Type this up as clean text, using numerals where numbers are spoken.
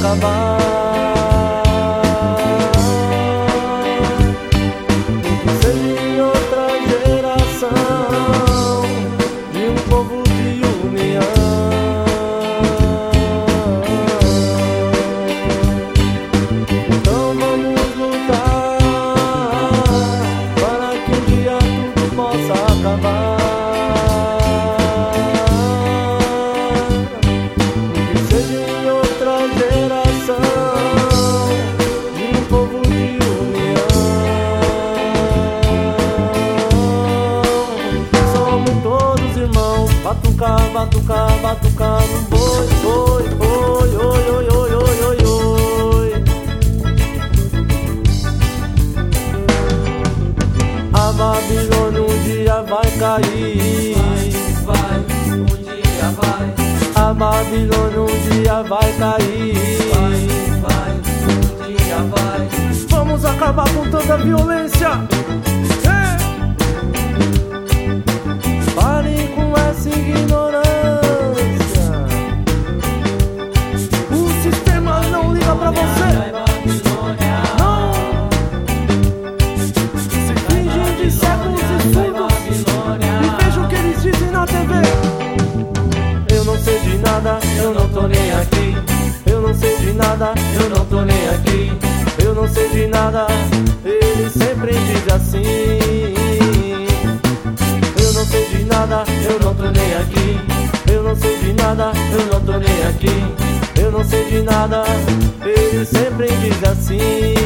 acabar. Seja em outra geração de um povo de união. Então vamos lutar para que um dia tudo possa acabar. Batucar, batucar, batucar no boi, boi, boi, oi, oi, oi, oi, oi, oi. A Babilônia um dia vai cair. Vai, um dia vai. A Babilônia um dia vai cair. Vai, um dia vai. Vamos acabar com toda a violência. Parem com essa ignorância. O sistema não liga pra você. Não. Se fingem de cegos e surdos e vejam o que eles dizem na TV. Eu não sei de nada, eu não tô nem aqui. Eu não sei de nada, eu não tô nem aqui. Eu não sei de nada, ele sempre diz assim. Eu não sei de nada, eu não tô nem aqui. Eu não sei de nada, eu não tô nem aqui. Eu não sei de nada, ele sempre diz assim.